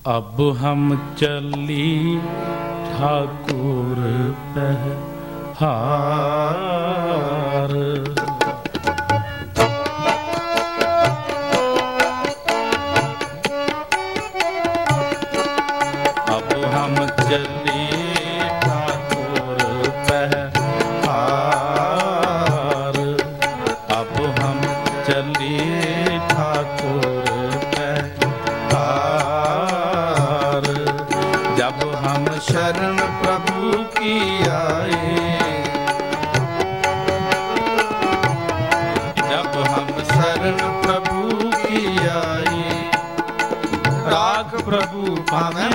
अब हम चली ठाकुर पहाड़, अब हम चली ठाकुर पहाड़, अब हम चली ठाकुर पहाड़। जब हम शरण प्रभु की आए, जब हम शरण प्रभु की आए, राग प्रभु पावे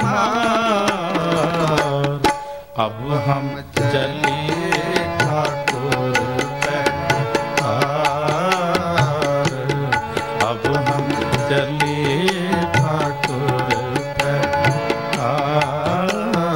मार। अब हम चले ठाकुर पहाड़, अब हम चले ठाकुर पहाड़।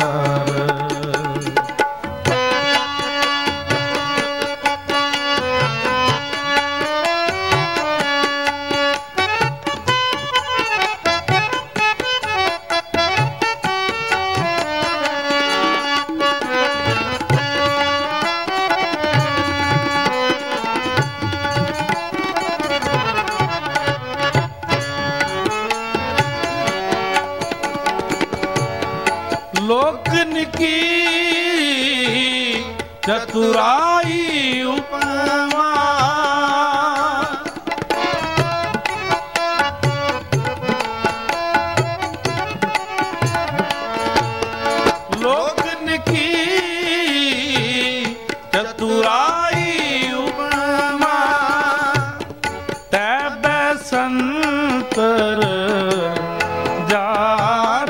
लोकन की चतुराई उपमा, लोकन की चतुराई उपमा, तैब संतर जार।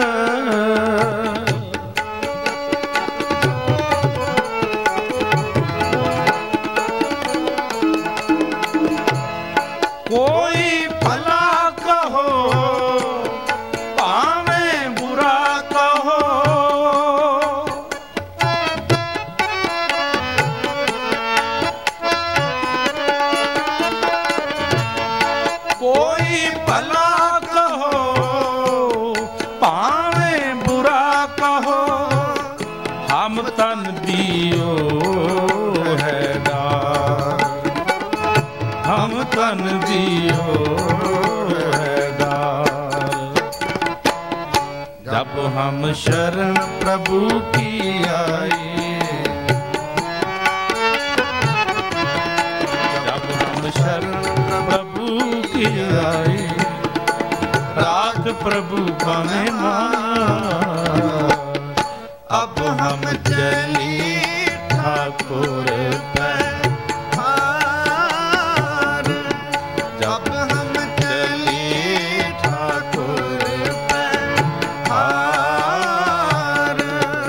कोई भला कहो पावे बुरा कहो, कोई भला कहो पावे बुरा कहो, हम तन दियो है दार, हम तन दियो है दार। जब हम शरण प्रभु की आए, जब हम शरण प्रभु की आए, राग प्रभु पावे मार। अब हम चली ठाकुर पहाड़, जब हम चली ठाकुर पहाड़।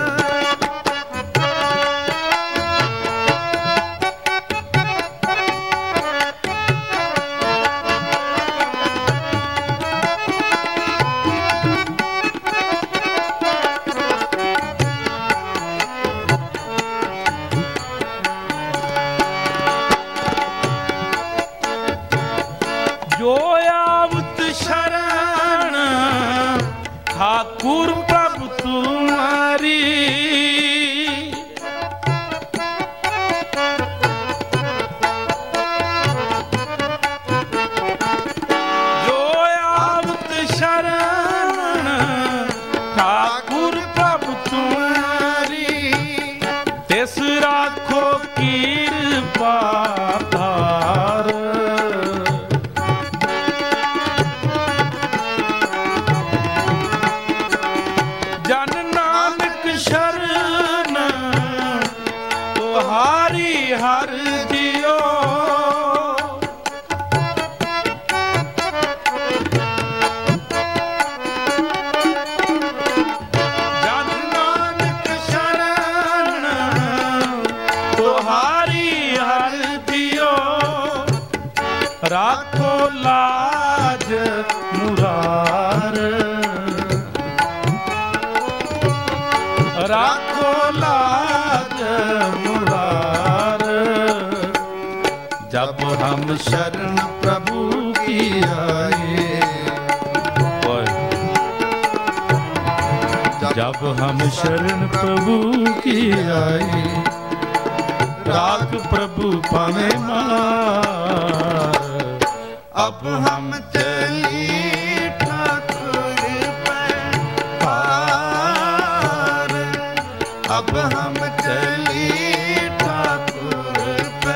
जो आवत शरण ठाकुर प्रभु तुम्हारी, जो आवत शरण ठाकुर प्रभु तुम्हारी, तिस राखो कृपा धार। जन नानक शरण तुहारी हर जियो, जन नानक शरण तुहारी हर जियो, राखो लाज मुरार, राखो लाज मुरार। जब हम शरण प्रभु की आए, जब हम शरण प्रभु की आई, राख प्रभु पावे मार। अब हम चली ठाकुर पे पार, अब हम चली ठाकुर पे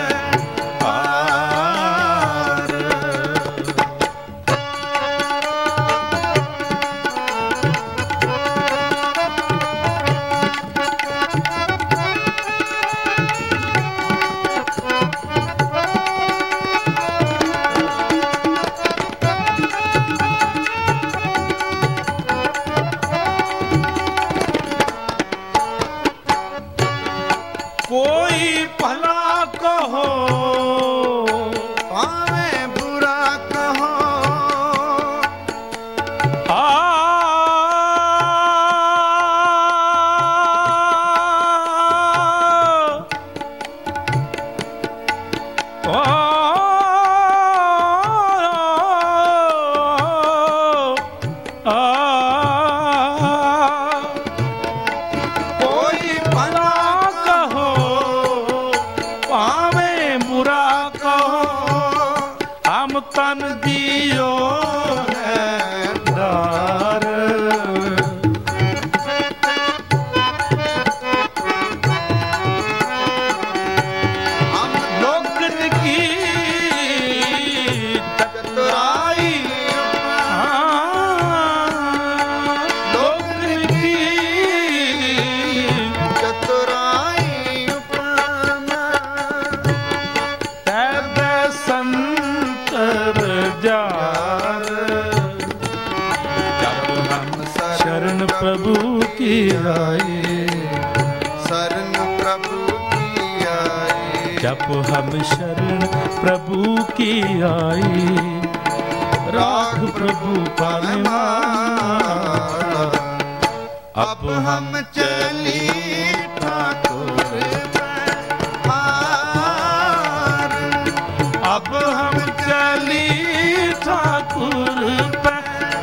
पार। कोई भला कहो पावे बुरा कहो, कोई भला कहो पावे बुरा कहो, हम तन दियो है दार। हम लोगन की चतुराई, लोगन की चतुराई तैबे संतर जार। जब हम शरण प्रभु की आए, शरण प्रभु की आए, जब हम शरण प्रभु की आई, राख प्रभु पावे मार। अब हम चली ठाकुर पे पार, अब हम चली ठाकुर पे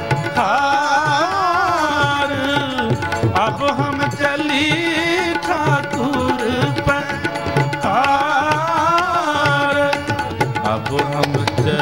हार, अब हम चली ठाकुर पे हार, अब हम चली